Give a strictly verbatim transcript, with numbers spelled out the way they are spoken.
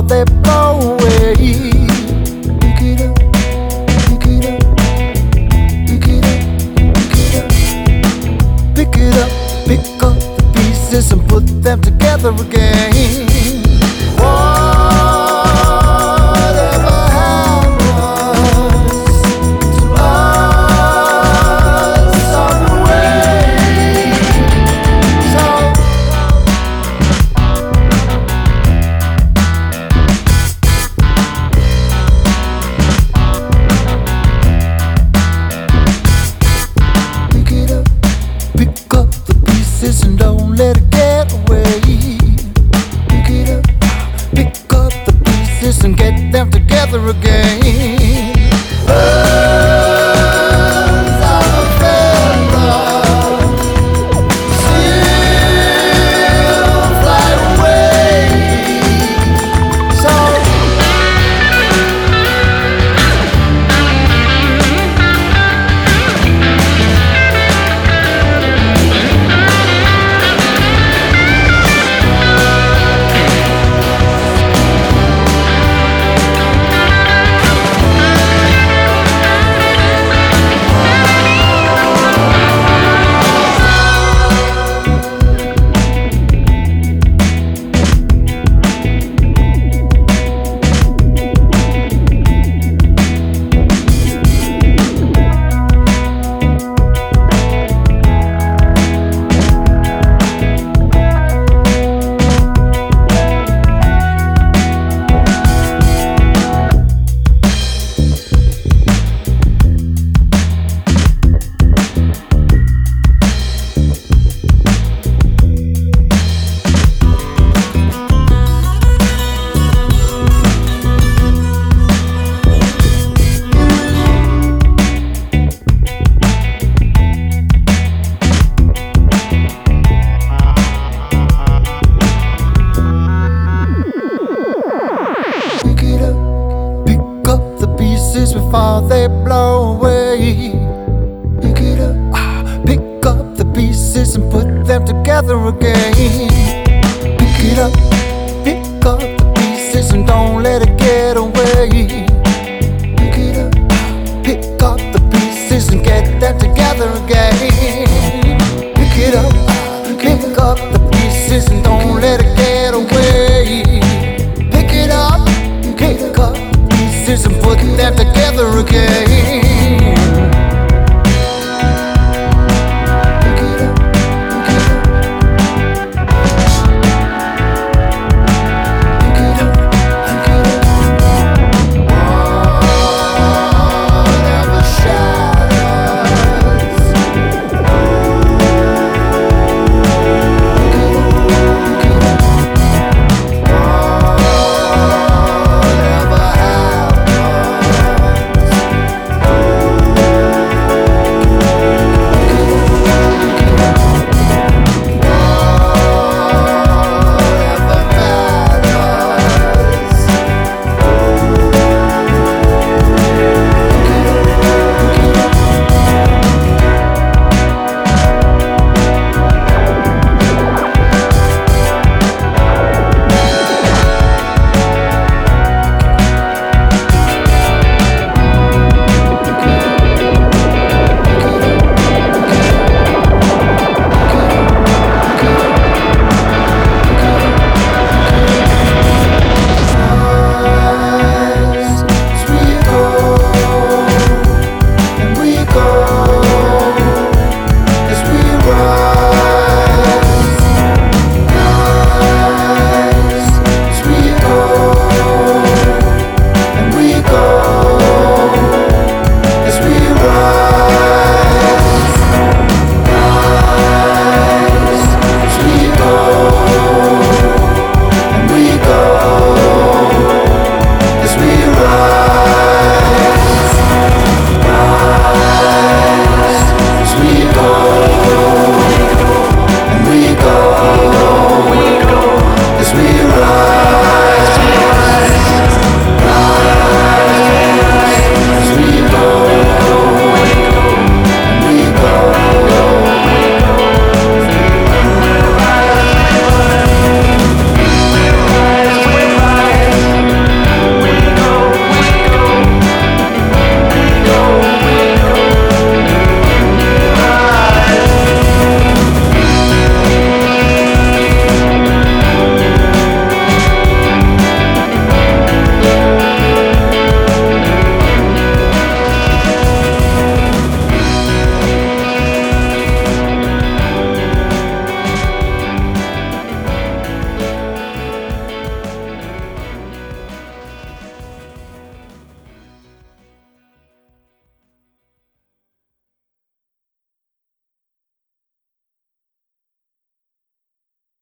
they blow away. Pick it up, pick it up, pick it up, pick it up, pick it up, pick up the pieces and put them together again. And don't let it get away. Pick it up, pick up the pieces and get them together again. Birds of a feather still fly away. So before they blow away. Pick it up, pick up the pieces and put them together again. Pick it up, pick up the pieces and don't let it get away.